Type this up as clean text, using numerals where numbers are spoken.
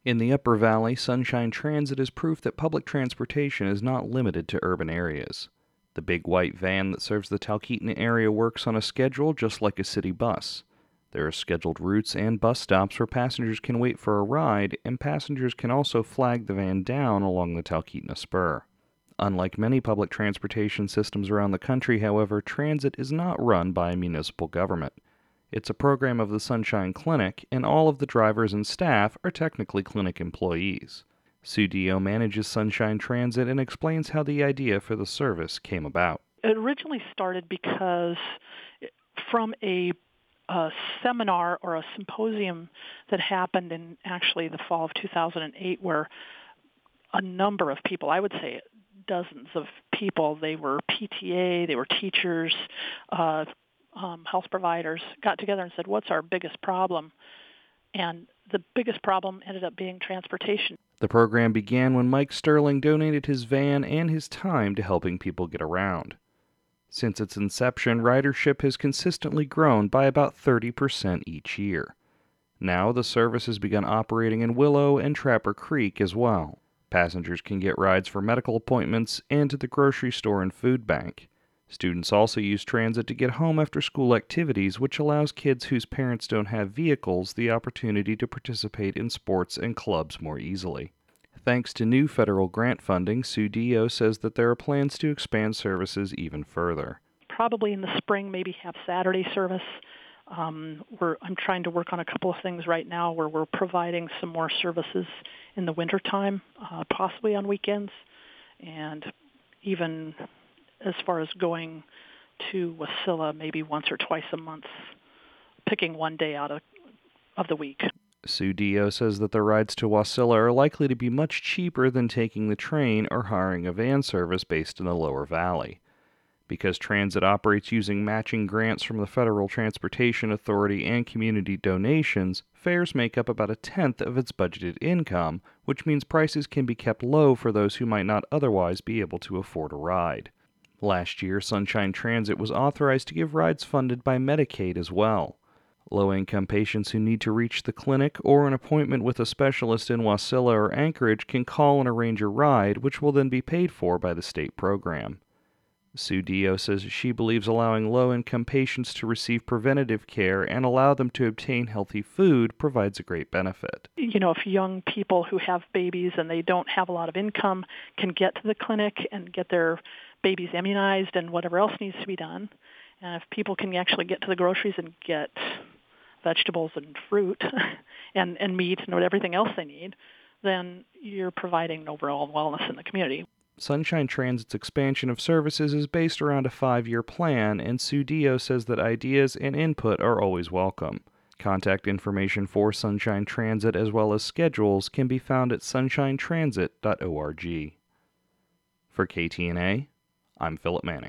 In the Upper Valley, Sunshine Transit is proof that public transportation is not limited to urban areas. The big white van that serves the Talkeetna area works on a schedule just like a city bus. There are scheduled routes and bus stops where passengers can wait for a ride, and passengers can also flag the van down along the Talkeetna Spur. Unlike many public transportation systems around the country, however, transit is not run by a municipal government. It's a program of the Sunshine Clinic, and all of the drivers and staff are technically clinic employees. Sue Dio manages Sunshine Transit and explains how the idea for the service came about. It originally started because from a seminar or a symposium that happened in actually the fall of 2008, where a number of people, I would say dozens of people, they were PTA, they were teachers, health providers, got together and said, what's our biggest problem? And the biggest problem ended up being transportation. The program began when Mike Sterling donated his van and his time to helping people get around. Since its inception, ridership has consistently grown by about 30% each year. Now the service has begun operating in Willow and Trapper Creek as well. Passengers can get rides for medical appointments and to the grocery store and food bank. Students also use transit to get home after school activities, which allows kids whose parents don't have vehicles the opportunity to participate in sports and clubs more easily. Thanks to new federal grant funding, Sue Dio says that there are plans to expand services even further. Probably in the spring, maybe have Saturday service. I'm trying to work on a couple of things right now where we're providing some more services in the wintertime, possibly on weekends, and even as far as going to Wasilla maybe once or twice a month, picking one day out of the week. Sue Dio says that the rides to Wasilla are likely to be much cheaper than taking the train or hiring a van service based in the Lower Valley. Because transit operates using matching grants from the Federal Transportation Authority and community donations, fares make up about 1/10 of its budgeted income, which means prices can be kept low for those who might not otherwise be able to afford a ride. Last year, Sunshine Transit was authorized to give rides funded by Medicaid as well. Low-income patients who need to reach the clinic or an appointment with a specialist in Wasilla or Anchorage can call and arrange a ride, which will then be paid for by the state program. Sue Dio says she believes allowing low-income patients to receive preventative care and allow them to obtain healthy food provides a great benefit. You know, if young people who have babies and they don't have a lot of income can get to the clinic and get their babies immunized and whatever else needs to be done, and if people can actually get to the groceries and get vegetables and fruit and meat and everything else they need, then you're providing an overall wellness in the community. Sunshine Transit's expansion of services is based around a 5-year plan, and Sue Dio says that ideas and input are always welcome. Contact information for Sunshine Transit as well as schedules can be found at sunshinetransit.org. For KTNA, I'm Philip Manning.